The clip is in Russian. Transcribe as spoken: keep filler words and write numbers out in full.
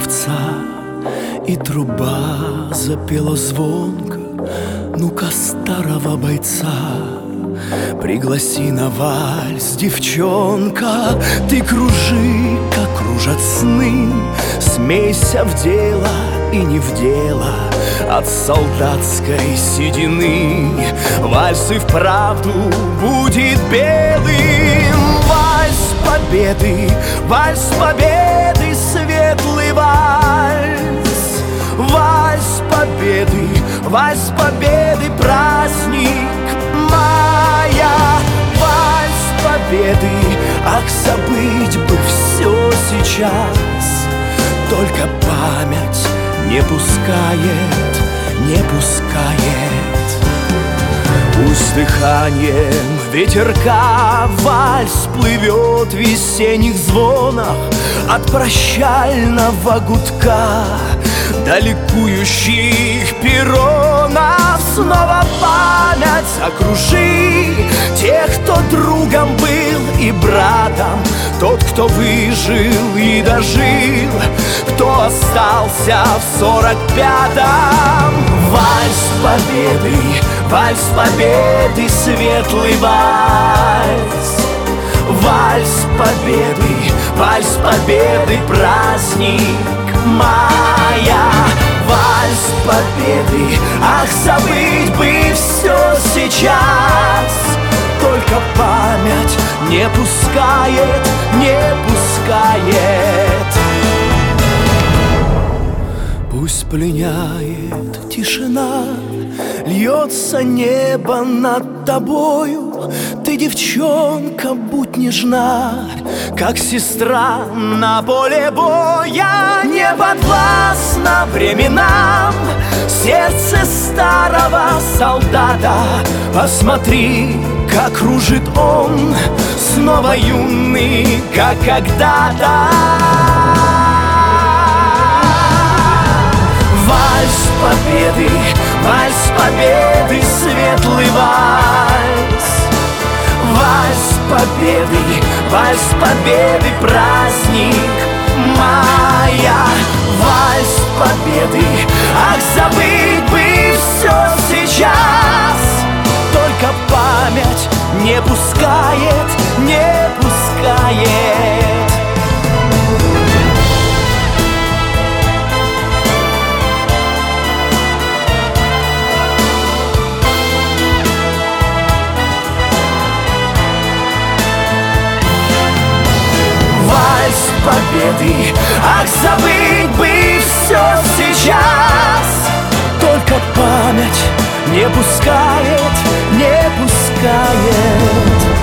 певца, и труба запела звонко. Ну-ка, старого бойца, пригласи на вальс, девчонка. Ты кружи, как кружат сны, смейся в дело и не в дело от солдатской седины. Вальс и вправду будет белым. Вальс победы, вальс победы, светлый вальс. Вальс победы, вальс победы, праздник мая. Вальс победы, ах, забыть бы все сейчас. Только память не пускает, не пускает. Пусть дыханием ветерка вальс плывет в весенних звонах от прощального гудка до ликующих перронов. Снова память окружи тех, кто другом был и братом, тот, кто выжил и дожил, кто остался в сорок пятом. Вальс победы, вальс победы, светлый вальс. Вальс победы, вальс победы, праздник мая. Вальс победы, ах, забыть бы все сейчас. Только память не пускает, не пускает. Пусть пленяет тишина, льется небо над тобою. Ты, девчонка, будь нежна, как сестра на поле боя. Не подвластно временам сердце старого солдата. Посмотри, как кружит он, снова юный, как когда-то. Вальс победы, вальс победы, светлый вальс. Вальс победы, вальс победы, праздник мая. Вальс победы, ах, забыть бы все сейчас. Только память не пускает, не пускает. Победы, ах, забыть бы все сейчас. Только память не пускает, не пускает.